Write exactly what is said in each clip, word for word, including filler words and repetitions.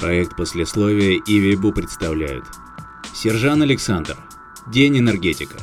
Проект послесловия и Вибу представляют. Сержант Александр. День энергетика.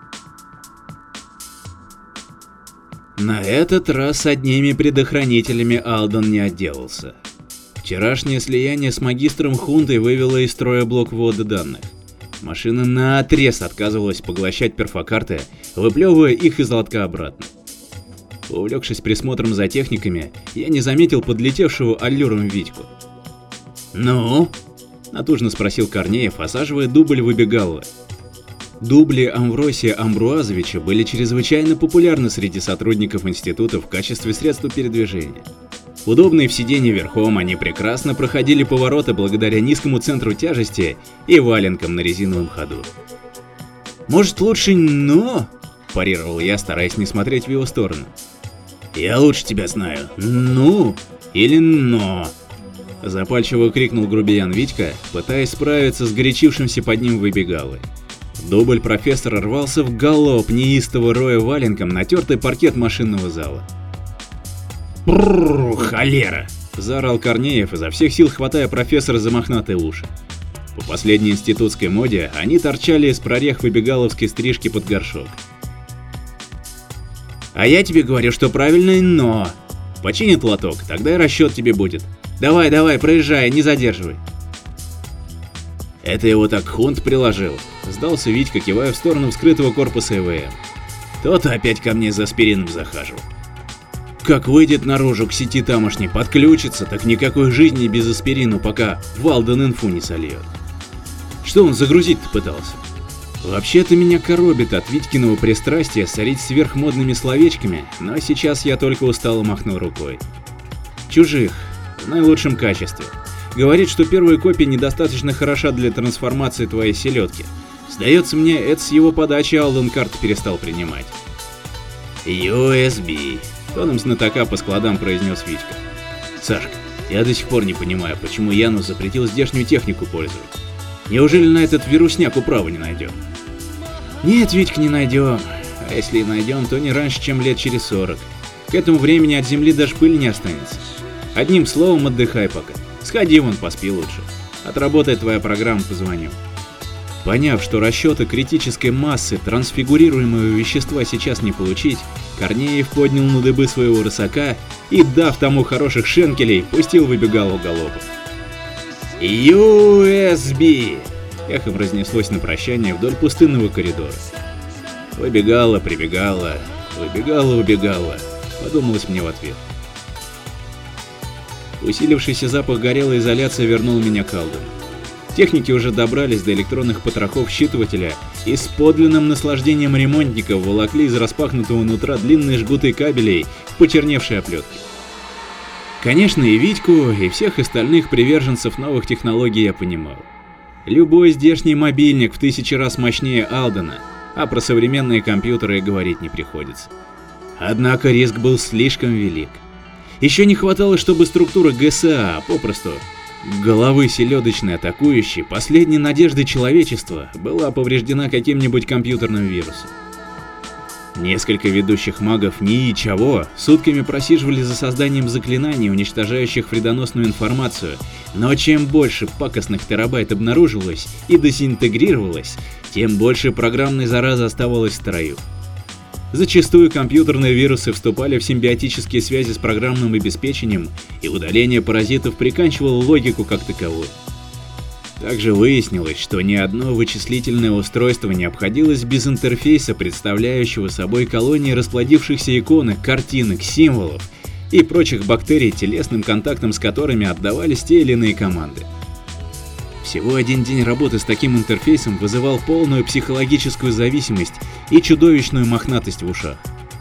На этот раз одними предохранителями Алдан не отделался. Вчерашнее слияние с магистром Хунтой вывело из строя блок ввода данных. Машина наотрез отказывалась поглощать перфокарты, выплевывая их из лотка обратно. Увлекшись присмотром за техниками, я не заметил подлетевшего аллюром Витьку. «Ну?» – натужно спросил Корнеев, осаживая дубль выбегала. Дубли Амвросия Амбруазовича были чрезвычайно популярны среди сотрудников института в качестве средства передвижения. Удобные в сидении верхом, они прекрасно проходили повороты благодаря низкому центру тяжести и валенкам на резиновом ходу. «Может, лучше «но»?» – парировал я, стараясь не смотреть в его сторону. «Я лучше тебя знаю. Ну или «но»?» – запальчиво крикнул грубиян Витька, пытаясь справиться с горячившимся под ним выбегалой. Дубль профессора рвался в галоп, неистово роя валенком натертый паркет машинного зала. «Брррр, холера!» – заорал Корнеев, изо всех сил хватая профессора за мохнатые уши. По последней институтской моде они торчали из прорех выбегаловской стрижки под горшок. «А я тебе говорю, что правильное «но». Починит лоток, тогда и расчет тебе будет. Давай, давай, проезжай, не задерживай». «Это его так Хунт приложил», – сдался Витька, кивая в сторону вскрытого корпуса ЭВМ. «Тот опять ко мне за аспирином захаживал. Как выйдет наружу к сети тамошней, подключится, так никакой жизни без аспирину, пока в Алдан инфу не сольет. Что он загрузить-то пытался? Вообще-то меня коробит от Витькиного пристрастия сорить сверхмодными словечками, но сейчас я только устало махнул рукой. Чужих, в наилучшем качестве. Говорит, что первая копия недостаточно хороша для трансформации твоей селедки. Сдается мне, это с его подачи Алдан карты перестал принимать. ю эс би. Тоном знатока по складам произнес Витька. «Сашка, я до сих пор не понимаю, почему Янус запретил здешнюю технику пользовать. Неужели на этот вирусняк управы не найдем?» «Нет, Витька, не найдем. А если и найдем, то не раньше, чем лет через сорок. К этому времени от земли даже пыли не останется. Одним словом, отдыхай пока. Сходи вон, поспи лучше. Отработает твоя программа, позвоню». Поняв, что расчеты критической массы трансфигурируемого вещества сейчас не получить, Корнеев поднял на дыбы своего рысака и, дав тому хороших шенкелей, пустил выбегалу галопом. ю эс би! Эхом разнеслось на прощание вдоль пустынного коридора. Выбегала, прибегала, выбегала, убегала, подумалось мне в ответ. Усилившийся запах горелой изоляции вернул меня к Алдану. Техники уже добрались до электронных потрохов считывателя и с подлинным наслаждением ремонтников волокли из распахнутого нутра длинные жгуты кабелей в почерневшей оплетке. Конечно, и Витьку, и всех остальных приверженцев новых технологий я понимал. Любой здешний мобильник в тысячи раз мощнее Алдана, а про современные компьютеры и говорить не приходится. Однако риск был слишком велик. Еще не хватало, чтобы структура ГСА, попросту головы селедочной атакующей, последней надежды человечества, была повреждена каким-нибудь компьютерным вирусом. Несколько ведущих магов ничего сутками просиживали за созданием заклинаний, уничтожающих вредоносную информацию, но чем больше пакостных терабайт обнаруживалось и дезинтегрировалось, тем больше программной заразы оставалось в строю. Зачастую компьютерные вирусы вступали в симбиотические связи с программным обеспечением, и удаление паразитов приканчивало логику как таковую. Также выяснилось, что ни одно вычислительное устройство не обходилось без интерфейса, представляющего собой колонии расплодившихся иконок, картинок, символов и прочих бактерий, телесным контактом с которыми отдавались те или иные команды. Всего один день работы с таким интерфейсом вызывал полную психологическую зависимость и чудовищную мохнатость в ушах.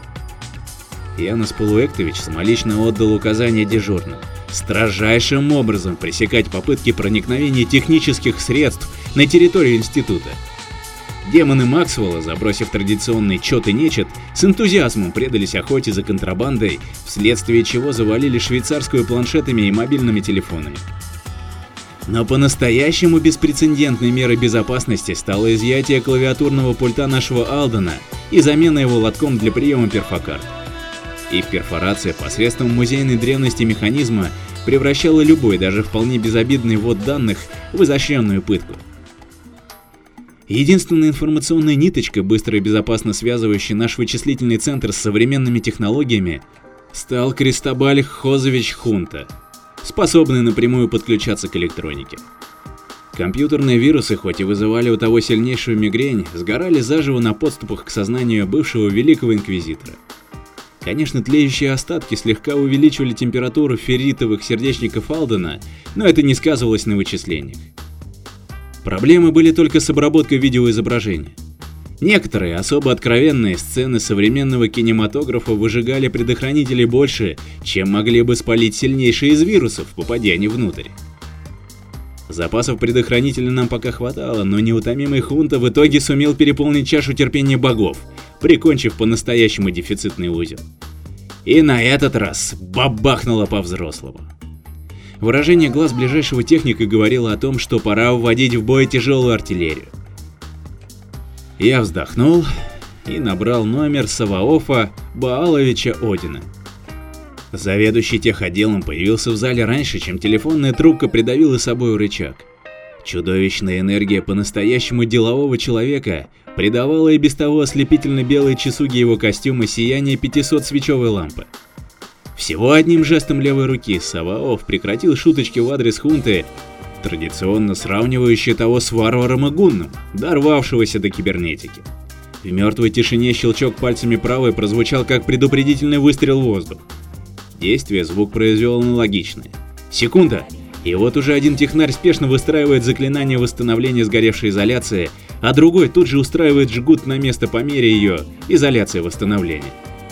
Янус Полуэктович самолично отдал указание дежурным строжайшим образом пресекать попытки проникновения технических средств на территорию института. Демоны Максвелла, забросив традиционный чет и нечет, с энтузиазмом предались охоте за контрабандой, вследствие чего завалили швейцарскую планшетами и мобильными телефонами. Но по-настоящему беспрецедентной мерой безопасности стало изъятие клавиатурного пульта нашего Алдана и замена его лотком для приема перфокарт. Их перфорация посредством музейной древности механизма превращало любой, даже вполне безобидный ввод данных в изощренную пытку. Единственной информационной ниточкой, быстро и безопасно связывающей наш вычислительный центр с современными технологиями, стал Кристобаль Хозевич Хунта, способный напрямую подключаться к электронике. Компьютерные вирусы, хоть и вызывали у того сильнейшую мигрень, сгорали заживо на подступах к сознанию бывшего великого инквизитора. Конечно, тлеющие остатки слегка увеличивали температуру ферритовых сердечников Алдена, но это не сказывалось на вычислениях. Проблемы были только с обработкой видеоизображения. Некоторые особо откровенные сцены современного кинематографа выжигали предохранители больше, чем могли бы спалить сильнейшие из вирусов, попадя они внутрь. Запасов предохранителей нам пока хватало, но неутомимый Хунта в итоге сумел переполнить чашу терпения богов, прикончив по-настоящему дефицитный узел. И на этот раз бабахнуло по-взрослому. Выражение глаз ближайшего техника говорило о том, что пора вводить в бой тяжелую артиллерию. Я вздохнул и набрал номер Саваофа Бааловича Одина. Заведующий техотделом появился в зале раньше, чем телефонная трубка придавила собой рычаг. Чудовищная энергия по-настоящему делового человека придавала и без того ослепительно белой чесуге его костюма сияние пятисот-свечевой лампы. Всего одним жестом левой руки Саваоф прекратил шуточки в адрес Хунты, традиционно сравнивающие того с варваром и гунном, дорвавшегося до кибернетики. В мертвой тишине щелчок пальцами правой прозвучал как предупредительный выстрел в воздух. Действие звук произвел аналогичное. Секунда, и вот уже один технарь спешно выстраивает заклинание восстановления сгоревшей изоляции, а другой тут же устраивает жгут на место по мере ее изоляции восстановления.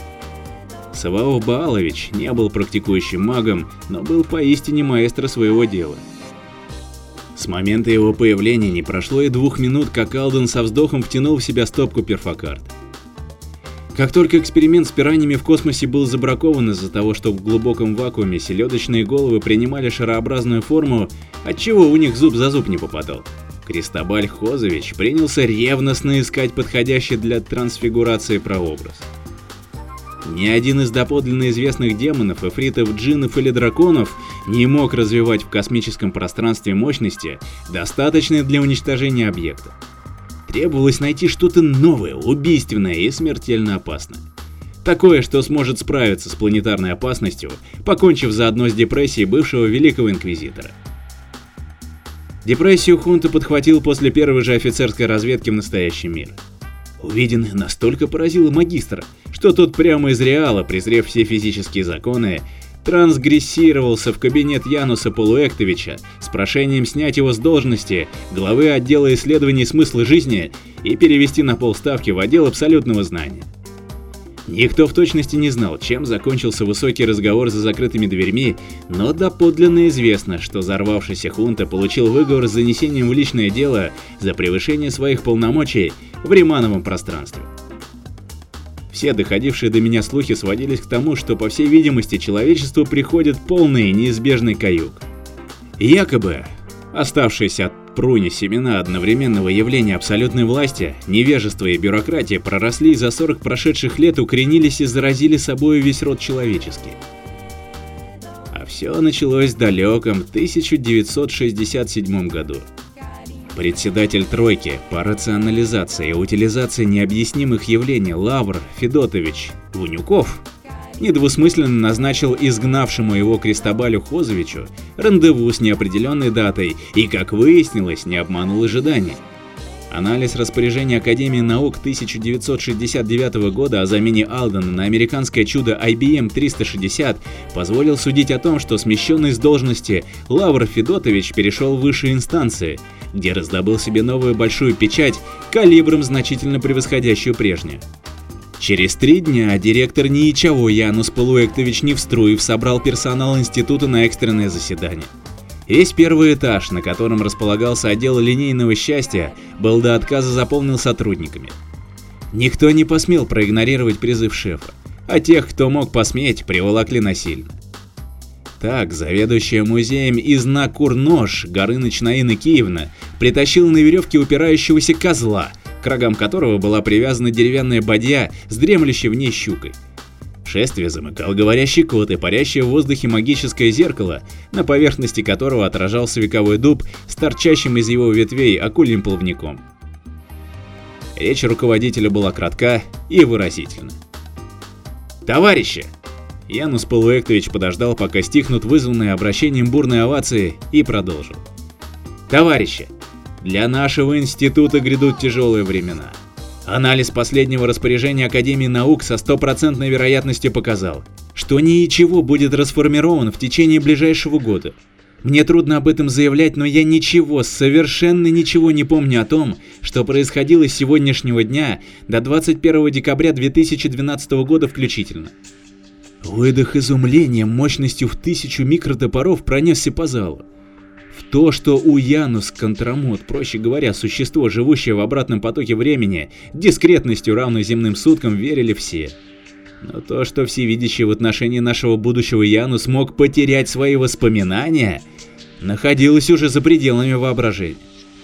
Саваоф Баалович не был практикующим магом, но был поистине маэстро своего дела. С момента его появления не прошло и двух минут, как Алден со вздохом втянул в себя стопку перфокарт. Как только эксперимент с пираньями в космосе был забракован из-за того, что в глубоком вакууме селедочные головы принимали шарообразную форму, отчего у них зуб за зуб не попадал, Кристобаль Хозевич принялся ревностно искать подходящий для трансфигурации прообраз. Ни один из доподлинно известных демонов, эфритов, джиннов или драконов не мог развивать в космическом пространстве мощности, достаточные для уничтожения объекта. Требовалось найти что-то новое, убийственное и смертельно опасное. Такое, что сможет справиться с планетарной опасностью, покончив заодно с депрессией бывшего великого инквизитора. Депрессию Хунта подхватил после первой же офицерской разведки в настоящий мир. Увиденное настолько поразило магистра, что тот прямо из реала, презрев все физические законы, трансгрессировался в кабинет Януса Полуэктовича с прошением снять его с должности главы отдела исследований смысла жизни и перевести на полставки в отдел абсолютного знания. Никто в точности не знал, чем закончился высокий разговор за закрытыми дверьми, но доподлинно известно, что взорвавшийся Хунта получил выговор с занесением в личное дело за превышение своих полномочий в римановом пространстве. Все доходившие до меня слухи сводились к тому, что, по всей видимости, человечеству приходит полный неизбежный каюк. Якобы оставшиеся от пруни семена одновременного явления абсолютной власти, невежество и бюрократия проросли и за сорок прошедших лет укоренились и заразили собой весь род человеческий. А все началось в далеком тысяча девятьсот шестьдесят седьмом году. Председатель тройки по рационализации и утилизации необъяснимых явлений Лавр Федотович Вунюков недвусмысленно назначил изгнавшему его Кристобалю Хозевичу рандеву с неопределенной датой и, как выяснилось, не обманул ожиданий. Анализ распоряжения Академии наук тысяча девятьсот шестьдесят девятого года о замене Алдена на американское чудо ай би эм триста шестьдесят позволил судить о том, что смещенный с должности Лавр Федотович перешел в высшие инстанции, где раздобыл себе новую большую печать калибром, значительно превосходящую прежнюю. Через три дня директор НИИЧАО Янус Полуэктович Невструев собрал персонал института на экстренное заседание. Весь первый этаж, на котором располагался отдел линейного счастья, был до отказа заполнен сотрудниками. Никто не посмел проигнорировать призыв шефа, а тех, кто мог посметь, приволокли насильно. Так, заведующая музеем Изна Курнош Горыныч Наина Киевна притащила на веревке упирающегося козла, к рогам которого была привязана деревянная бадья с дремлющей в ней щукой. Шествие замыкал говорящий кот и парящее в воздухе магическое зеркало, на поверхности которого отражался вековой дуб с торчащим из его ветвей акульим плавником. Речь руководителя была кратка и выразительна. «Товарищи!» Янус Полуэктович подождал, пока стихнут вызванные обращением бурные овации, и продолжил. «Товарищи, для нашего института грядут тяжелые времена. Анализ последнего распоряжения Академии наук со стопроцентной вероятностью показал, что ничего будет расформировано в течение ближайшего года. Мне трудно об этом заявлять, но я ничего, совершенно ничего не помню о том, что происходило с сегодняшнего дня до двадцать первого декабря две тысячи двенадцатого года включительно». Выдох изумления мощностью в тысячу микротопоров пронесся по залу. В то, что у Янус Контрамот, проще говоря, существо, живущее в обратном потоке времени, дискретностью равной земным суткам, верили все. Но то, что всевидящий в отношении нашего будущего Янус мог потерять свои воспоминания, находилось уже за пределами воображения.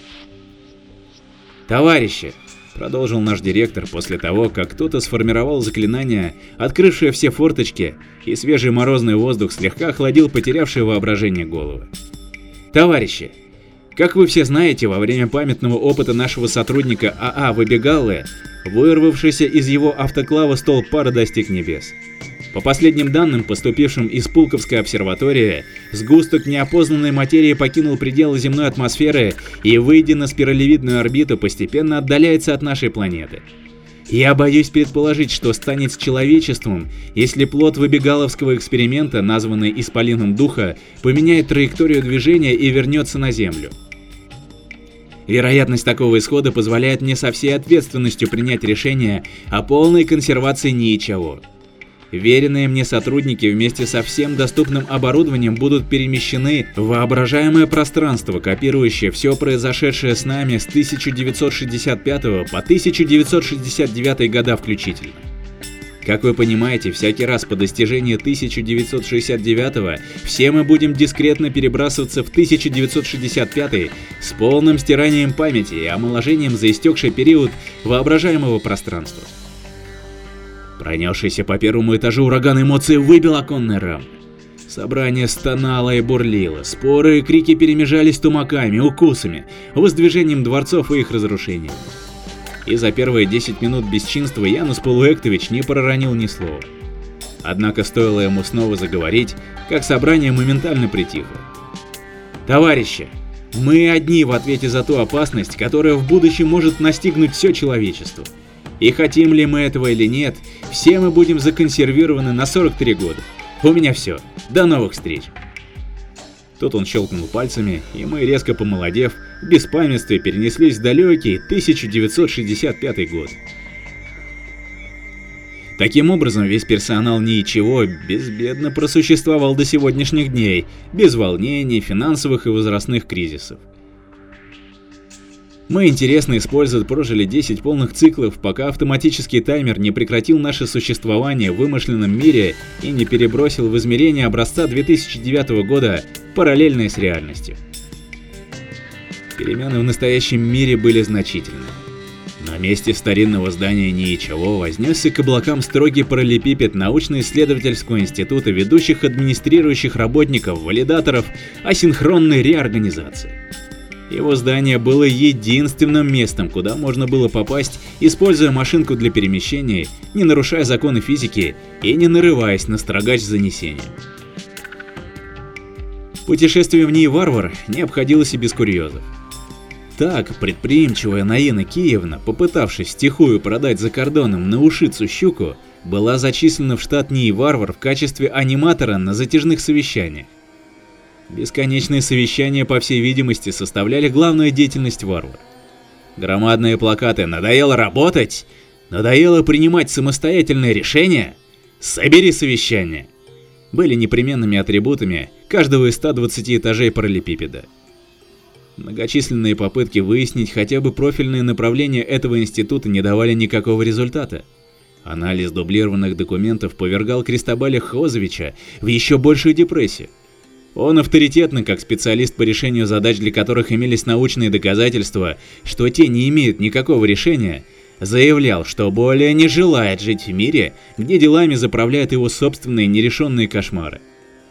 «Товарищи!» — продолжил наш директор после того, как кто-то сформировал заклинание, открывшее все форточки, и свежий морозный воздух слегка охладил потерявшее воображение головы. «Товарищи, как вы все знаете, во время памятного опыта нашего сотрудника АА Выбегаллы, вырвавшийся из его автоклава столб пара достиг небес. По последним данным, поступившим из Пулковской обсерватории, сгусток неопознанной материи покинул пределы земной атмосферы и, выйдя на спиралевидную орбиту, постепенно отдаляется от нашей планеты. Я боюсь предположить, что станет с человечеством, если плод выбегаловского эксперимента, названный Исполином Духа, поменяет траекторию движения и вернется на Землю. Вероятность такого исхода позволяет мне со всей ответственностью принять решение о полной консервации ничего. Веренные мне сотрудники вместе со всем доступным оборудованием будут перемещены в воображаемое пространство, копирующее все произошедшее с нами с тысяча девятьсот шестьдесят пятого по тысяча девятьсот шестьдесят девятый года включительно. Как вы понимаете, всякий раз по достижении тысяча девятьсот шестьдесят девятого все мы будем дискретно перебрасываться в тысяча девятьсот шестьдесят пятый с полным стиранием памяти и омоложением за истекший период воображаемого пространства. Пронесшийся по первому этажу ураган эмоций выбил оконные рамы. Собрание стонало и бурлило, споры и крики перемежались тумаками, укусами, воздвижением дворцов и их разрушением. И за первые десять минут бесчинства Янус Полуэктович не проронил ни слова. Однако стоило ему снова заговорить, как собрание моментально притихло. «Товарищи, мы одни в ответе за ту опасность, которая в будущем может настигнуть все человечество. И хотим ли мы этого или нет, все мы будем законсервированы на сорок три года. У меня все. До новых встреч!» Тут он щелкнул пальцами, и мы, резко помолодев, в беспамятстве перенеслись в далекий тысяча девятьсот шестьдесят пятый год. Таким образом, весь персонал ничего безбедно просуществовал до сегодняшних дней, без волнений, финансовых и возрастных кризисов. Мы интересно использовать прожили десять полных циклов, пока автоматический таймер не прекратил наше существование в вымышленном мире и не перебросил в измерение образца две тысячи девятого года, параллельное с реальностью. Перемены в настоящем мире были значительны. На месте старинного здания ничего вознесся к облакам строгий параллелепипед научно-исследовательского института ведущих администрирующих работников, валидаторов асинхронной реорганизации. Его здание было единственным местом, куда можно было попасть, используя машинку для перемещения, не нарушая законы физики и не нарываясь на строгач с занесением. Путешествие в НИИ-Варвар не обходилось и без курьезов. Так, предприимчивая Наина Киевна, попытавшись втихую продать за кордоном наушицу щуку, была зачислена в штат НИИ-Варвар в качестве аниматора на затяжных совещаниях. Бесконечные совещания, по всей видимости, составляли главную деятельность Варвар. Громадные плакаты «Надоело работать», «Надоело принимать самостоятельные решения», «Собери совещание» были непременными атрибутами каждого из ста двадцати этажей параллелепипеда. Многочисленные попытки выяснить хотя бы профильные направления этого института не давали никакого результата. Анализ дублированных документов повергал Кристобаля Хозовича в еще большую депрессию. Он авторитетно, как специалист по решению задач, для которых имелись научные доказательства, что те не имеют никакого решения, заявлял, что более не желает жить в мире, где делами заправляют его собственные нерешенные кошмары.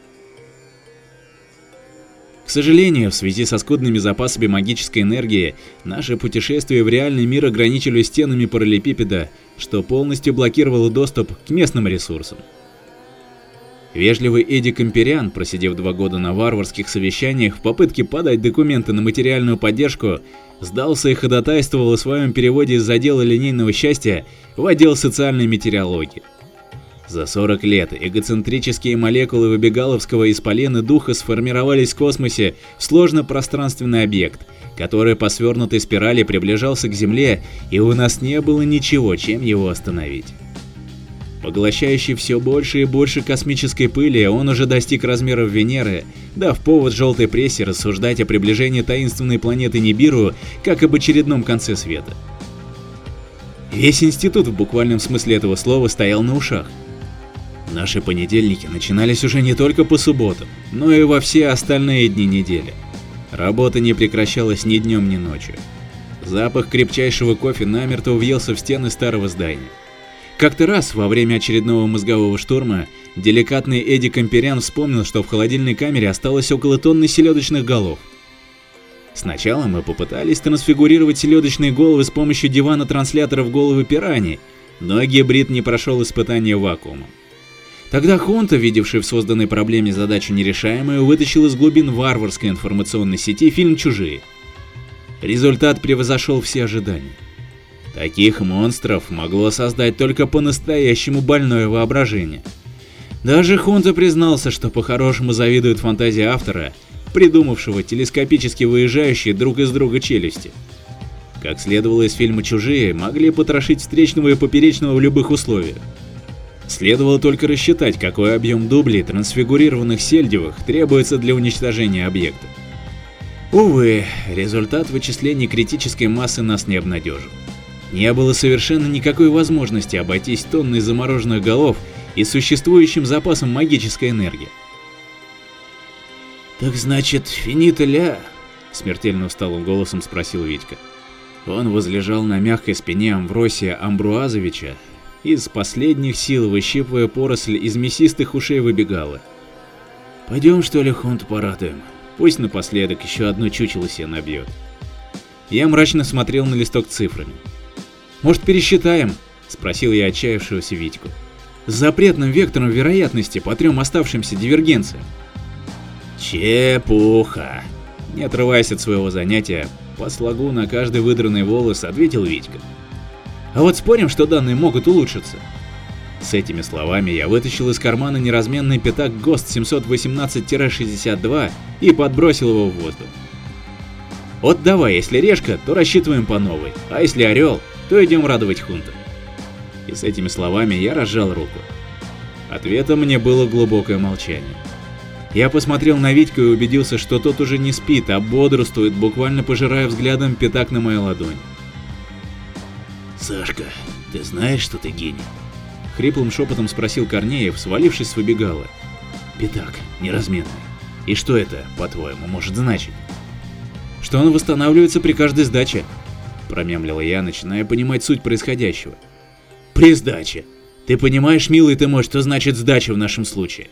К сожалению, в связи со скудными запасами магической энергии, наши путешествия в реальный мир ограничивались стенами параллелепипеда, что полностью блокировало доступ к местным ресурсам. Вежливый Эдди Камперян, просидев два года на варварских совещаниях в попытке подать документы на материальную поддержку, сдался и ходатайствовал о своем переводе из отдела линейного счастья в отдел социальной метеорологии. За сорок лет эгоцентрические молекулы выбегаловского исполина духа сформировались в космосе в сложно-пространственный объект, который по свернутой спирали приближался к Земле, и у нас не было ничего, чем его остановить. Поглощающий все больше и больше космической пыли, он уже достиг размеров Венеры, дав повод желтой прессе рассуждать о приближении таинственной планеты Нибиру как об очередном конце света. Весь институт в буквальном смысле этого слова стоял на ушах. Наши понедельники начинались уже не только по субботам, но и во все остальные дни недели. Работа не прекращалась ни днем, ни ночью. Запах крепчайшего кофе намертво въелся в стены старого здания. Как-то раз, во время очередного мозгового штурма, деликатный Эдди Камперян вспомнил, что в холодильной камере осталось около тонны селедочных голов. Сначала мы попытались трансфигурировать селедочные головы с помощью дивана-транслятора в головы пираний, но гибрид не прошел испытание вакуумом. Тогда Хунта, видевший в созданной проблеме задачу нерешаемую, вытащил из глубин варварской информационной сети фильм «Чужие». Результат превзошел все ожидания. Таких монстров могло создать только по-настоящему больное воображение. Даже Хунта признался, что по-хорошему завидует фантазии автора, придумавшего телескопически выезжающие друг из друга челюсти. Как следовало из фильма «Чужие», могли потрошить встречного и поперечного в любых условиях. Следовало только рассчитать, какой объем дублей трансфигурированных сельдевых требуется для уничтожения объекта. Увы, результат вычислений критической массы нас не обнадежил. Не было совершенно никакой возможности обойтись тонной замороженных голов и существующим запасом магической энергии. «Так значит, финита ля?» — смертельно усталым голосом спросил Витька. Он возлежал на мягкой спине Амвросия Амбруазовича, из последних сил выщипывая поросль из мясистых ушей выбегала. «Пойдем, что ли, Хунт, порадуем? Пусть напоследок еще одно чучело себе набьет». Я мрачно смотрел на листок с цифрами. «Может, пересчитаем?» — спросил я отчаявшегося Витьку. «С запретным вектором вероятности по трем оставшимся дивергенциям». «Чепуха!» — не отрываясь от своего занятия, по слогу на каждый выдранный волос ответил Витька. «А вот спорим, что данные могут улучшиться?» С этими словами я вытащил из кармана неразменный пятак ГОСТ семьсот восемнадцать шестьдесят два и подбросил его в воздух. «Вот давай, если решка, то рассчитываем по новой, а если орел, то идем радовать Хунта». И с этими словами я разжал руку. Ответом мне было глубокое молчание. Я посмотрел на Витьку и убедился, что тот уже не спит, а бодрствует, буквально пожирая взглядом пятак на моей ладони. «Сашка, ты знаешь, что ты гений?» — хриплым шепотом спросил Корнеев, свалившись с выбегала. «Пятак, неразменный. И что это, по-твоему, может значить?» «Что он восстанавливается при каждой сдаче», — промямлила я, начиная понимать суть происходящего. «При сдаче. Ты понимаешь, милый ты мой, что значит сдача в нашем случае?»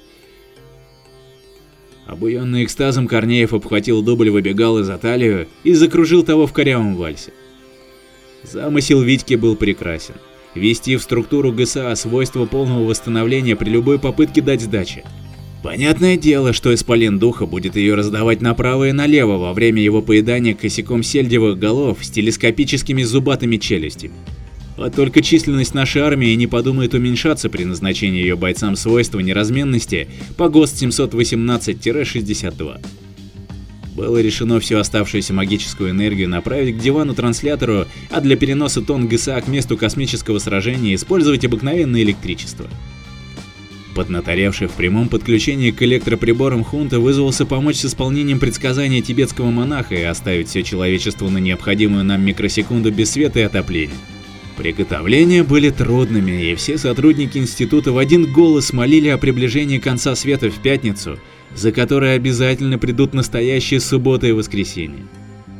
Обуянный экстазом, Корнеев обхватил дубль выбегала за талию и закружил того в корявом вальсе. Замысел Витьки был прекрасен. Ввести в структуру ГСА свойства полного восстановления при любой попытке дать сдачи. Понятное дело, что исполин духа будет ее раздавать направо и налево во время его поедания косяком сельдевых голов с телескопическими зубатыми челюстями. А только численность нашей армии не подумает уменьшаться при назначении ее бойцам свойства неразменности по ГОСТ семьсот восемнадцать шестьдесят два. Было решено всю оставшуюся магическую энергию направить к дивану-транслятору, а для переноса тонн ГСА к месту космического сражения использовать обыкновенное электричество. Поднаторевший в прямом подключении к электроприборам Хунта вызвался помочь с исполнением предсказания тибетского монаха и оставить все человечество на необходимую нам микросекунду без света и отопления. Приготовления были трудными, и все сотрудники института в один голос молили о приближении конца света в пятницу, за которой обязательно придут настоящие суббота и воскресенье.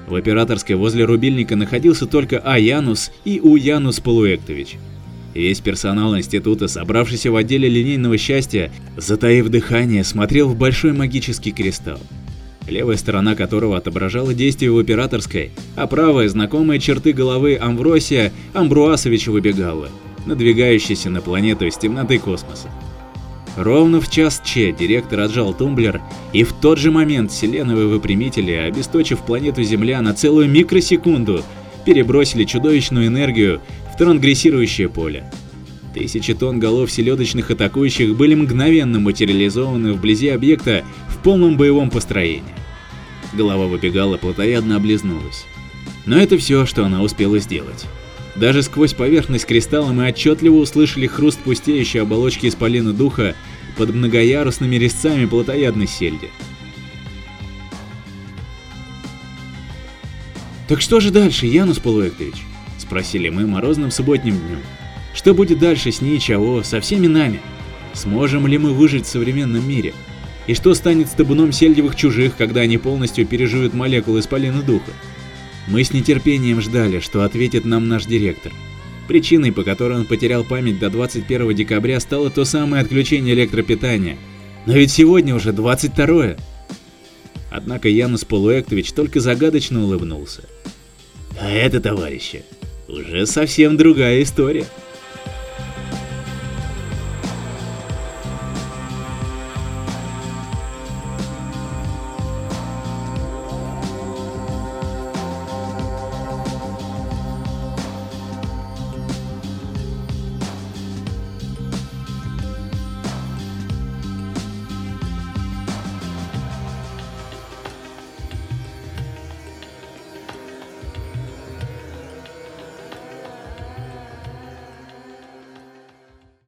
В операторской возле рубильника находился только Аянус и Уянус Полуэктович. Весь персонал института, собравшийся в отделе линейного счастья, затаив дыхание, смотрел в большой магический кристалл, левая сторона которого отображала действие в операторской, а правая — знакомые черты головы Амвросия Амбруасовича Выбегала, надвигающейся на планету из темноты космоса. Ровно в час Че директор отжал тумблер, и в тот же момент селеновые выпрямители, обесточив планету Земля на целую микросекунду, перебросили чудовищную энергию в трансгрессирующее поле. Тысячи тонн голов селедочных атакующих были мгновенно материализованы вблизи объекта в полном боевом построении. Голова Выбегала плотоядно облизнулась. Но это все, что она успела сделать. Даже сквозь поверхность кристалла мы отчетливо услышали хруст пустеющей оболочки исполина духа под многоярусными резцами плотоядной сельди. «Так что же дальше, Янус Полуэктович?» — спросили мы морозным субботним днем. «Что будет дальше с ней, Чао, со всеми нами? Сможем ли мы выжить в современном мире? И что станет с табуном сельдевых чужих, когда они полностью переживут молекулы исполина духа?» Мы с нетерпением ждали, что ответит нам наш директор. Причиной, по которой он потерял память до двадцать первого декабря, стало то самое отключение электропитания. Но ведь сегодня уже двадцать второе. Однако Янус Полуэктович только загадочно улыбнулся. А это, товарищи, уже совсем другая история.